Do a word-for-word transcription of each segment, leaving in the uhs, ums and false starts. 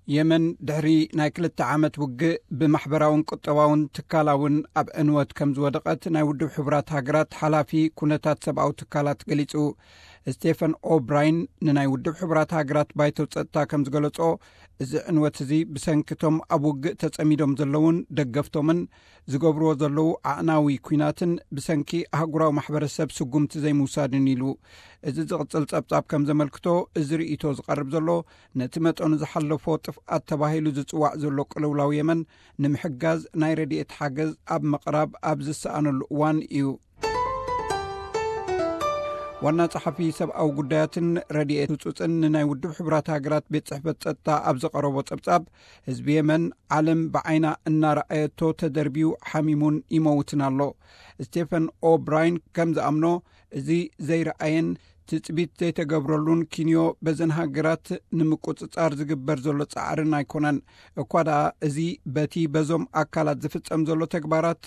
የመን ድሕሪ ናይ ክልተ ዓመት ውግእ ብማሕበራውን ቁጠባውን ትካላውን ኣብ ዕንወት ከም ዝወደቐት ናይ ውድብ ሕብራት ሃገራት ሓላፊ ኩነታት ሰብኣዊ ትካላት ገሊጹ። ስቴፈን ኦብራይን ንናይ ውድብ ሕብራት ሃገራት ባይቶ ጸጥታ ከም ዝገለጾ እዚ ዕንወት እዚ ብሰንኪቶም ኣብ ውግእ ተጸሚዶም ዘለውን ደገፍቶምን ዝገብርዎ ዘለዉ ኣዕናዊ ኩናትን ብሰንኪ ኣህጉራዊ ማሕበረሰብ ስጉምቲ ዘይምውሳድን ኢሉ። እዚ ዝቕጽል ጸብጻብ ከም ዘመልክቶ እዚ ርእይቶ ዝቐርብ ዘሎ ነቲ መጠኑ ዝሓለፎ ጥፍኣት ተባሂሉ ዝጽዋዕ ዘሎ ቅልውላው የመን ንምሕጋዝ ናይ ረድኤት ሓገዝ ኣብ መቕራብ ኣብ ዝሰኣነሉ እዋን እዩ። ዋና ጸሓፊ ሰብኣዊ ጉዳያትን ረድኤት ህጹጽን ናይ ውድብ ሕብራት ሃገራት ቤት ጽሕፈት ጸጥታ ኣብ ዘቐረቦ ጸብጻብ ህዝቢ የመን ዓለም ብዓይና እናረኣየቶ ተደርቢው ሓሚሙን ይመውትን ኣሎ። ስቴፈን ኦብራይን ከም ዝኣምኖ እዚ ዘይረኣየን ትጽቢት ዘይተገብረሉን ኪንዮ በዘን ሃገራት ንምቁጽጻር ዝግበር ዘሎ ጻዕርን ኣይኮነን እኳ ደኣ እዚ በቲ በዞም ኣካላት ዝፍጸም ዘሎ ተግባራት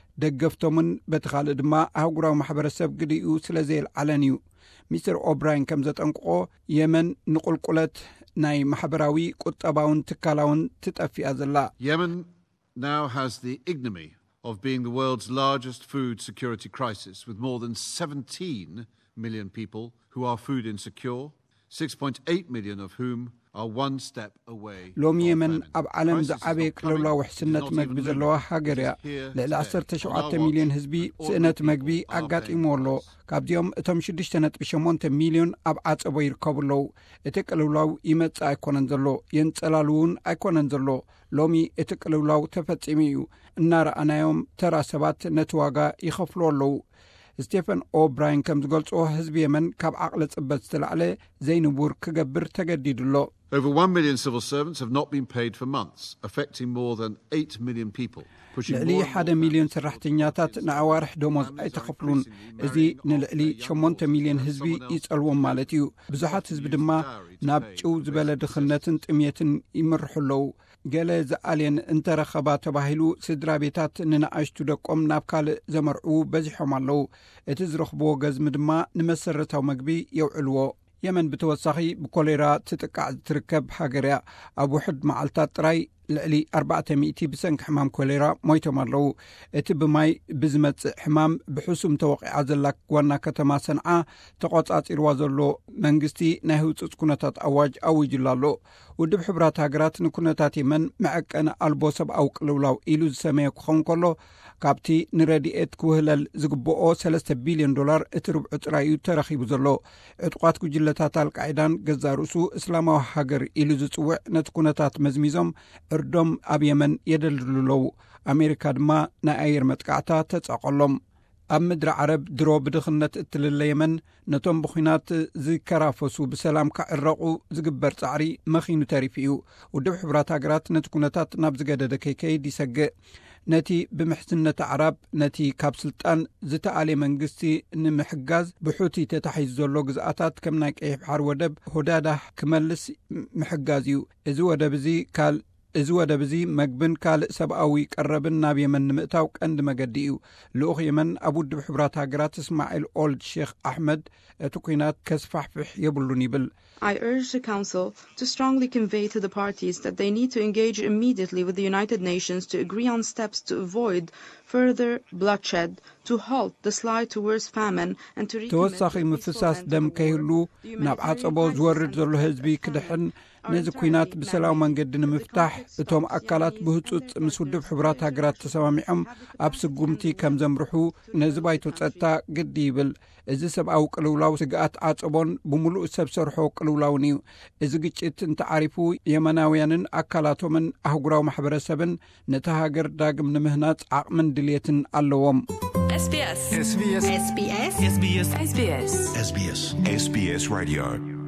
ደገፍቶምን በቲ ካልእ ድማ ኣህጉራዊ ማሕበረሰብ ግዲኡ ስለ ዘየልዓለን እዩ። ሚስተር ኦብራይን ከም ዘጠንቅቆ የመን ንቁልቁለት ናይ ማሕበራዊ ቁጠባውን ትካላውን ትጠፊኣ ዘላ። Yemen now has the ignominy of being the world's largest food security crisis with more than seventeen million people who are food insecure, six point eight million of whom are one step away. ሎሚ የመን ኣብ ዓለም ዝዓበየ ቅልውላው ውሕስነት መግቢ ዘለዋ ሃገር እያ። ልዕሊ ዓሰርተ ሸውዓተ ሚልዮን ህዝቢ ስእነት መግቢ ኣጋጢሞ ኣሎ። ካብዚኦም እቶም ሽዱሽተ ነጥቢ ሸሞንተ ሚልዮን ኣብ ዓጸቦ ይርከቡ ኣለዉ። እቲ ቅልውላው ይመጽእ ኣይኮነን ዘሎ የንጸላልውን ኣይኮነን ዘሎ። ሎሚ እቲ ቅልውላው ተፈጺሙ እዩ። እናረኣናዮም ተራ ሰባት ነቲ ዋጋ ይኸፍሉ ኣለዉ። ስቴፈን ኦብራይን ከም ዝገልጾ ህዝቢ የመን ካብ ዓቕለ ጽበት ዝተላዕለ ዘይንቡር ክገብር ተገዲዱ ኣሎ። Over one million civil servants have not been paid for months, affecting more than eight million people. ልዕሊ ሓደ ሚልዮን ሰራሕተኛታት ንኣዋርሕ ደሞዝ ኣይተኸፍሉን። እዚ ንልዕሊ ሸሞንተ ሚልዮን ህዝቢ ይጸልዎም ማለት እዩ። ብዙሓት ህዝቢ ድማ ናብ ጭው ዝበለ ድኽነትን ጥምየትን ይምርሑ ኣለዉ። ገለ ዝኣልየን እንተረኸባ ተባሂሉ ስድራ ቤታት ንንኣሽቱ ደቆም ናብ ካልእ ዘመርዑ በዚሖም ኣለዉ። እቲ ዝረኽብዎ ገዝሚ ድማ ንመሰረታዊ መግቢ የውዕልዎ። የመን ብተወሳኺ ብኮሌራ ትጥቃዕ ትርከብ ሃገር እያ። ኣብ ውሕድ መዓልታት ጥራይ ልዕሊ ኣርባዕተ ሚእቲ ብሰንኪ ሕማም ኮሌራ ሞይቶም ኣለዉ። እቲ ብማይ ብዝመጽእ ሕማም ብሕሱም ተወቂዓ ዘላ ዋና ከተማ ሰንዓ ተቖጻጺርዋ ዘሎ መንግስቲ ናይ ህውፅፅ ኩነታት ኣዋጅ ኣውጅላ ኣሎ። ውድብ ሕብራት ሃገራት ንኩነታት የመን መዐቀነ ኣልቦ ሰብኣዊ ቅልውላው ኢሉ ዝሰመየ ክኸውን ከሎ ካብቲ ንረድኤት ክውህለል ዝግብኦ ሰለስተ ቢልዮን ዶላር እቲ ርብዑ ጥራይ እዩ ተረኺቡ ዘሎ። ዕጡቋት ጉጅለታት ኣልቃዒዳን ገዛ ርእሱ እስላማዊ ሃገር ኢሉ ዝጽውዕ ነቲ ኩነታት መዝሚዞም እርዶም ኣብ የመን የደልድሉለዉ። ኣሜሪካ ድማ ናይ ኣየር መጥቃዕታ ተጻቐሎም። ኣብ ምድሪ ዓረብ ድሮ ብድኽነት እትልለ የመን ነቶም ብኹናት ዝከራፈሱ ብሰላም ካዕረቑ ዝግበር ጻዕሪ መኺኑ ተሪፍ እዩ። ውድብ ሕብራት ሃገራት ነቲ ኩነታት ናብ ዝገደደ ከይከይድ ይሰግእ። ነቲ ብምሕዝነት ዓራብ ነቲ ካብ ስልጣን ዝተኣልየ መንግስቲ ንምሕጋዝ ብሑቲ ተታሒዙ ዘሎ ግዝኣታት ከም ናይ ቀይሕ ባሕር ወደብ ሆዳዳህ ክመልስ ምሕጋዝ እዩ። እዚ ወደብ እዚ ካል እዚ ወደብ እዚ መግብን ካልእ ሰብኣዊ ቀረብን ናብ የመን ንምእታው ቀንዲ መገዲ እዩ። ልኡኽ የመን ኣብ ውድብ ሕብራት ሃገራት እስማዒል ኦልድ ሼክ ኣሕመድ እቲ ኩናት ከስፋሕፍሕ የብሉን ይብል። I urge the Council to strongly convey to the parties that they need to engage immediately with the United Nations to agree on steps to avoid further bloodshed, to halt the slide towards famine and to recommit ተወሳኺ ምፍሳስ ደም ከይህሉ ናብ ዓጸቦ ዝወርድ ዘሎ ህዝቢ ክድሕን ነዚ ኩናት ብሰላም መንገዲ ንምፍታሕ እቶም ኣካላት ብህጹጽ ምስ ውድብ ሕብራት ሃገራት ተሰማሚዖም ኣብ ስጉምቲ ከም ዘምርሑ ነዚ ባይቶ ጸጥታ ግዲ ይብል። እዚ ሰብኣዊ ቅልውላው ስግኣት ዓጸቦን ብምሉእ ሰብ ሰርሖ ቅልውላውን እዩ። እዚ ግጭት እንተዓሪፉ የመናውያንን ኣካላቶምን ኣህጉራዊ ማሕበረሰብን ነቲ ሃገር ዳግም ንምህናጽ ዓቕምን ድልየትን ኣለዎም። SBS SBS SBS SBS SBS SBS Radio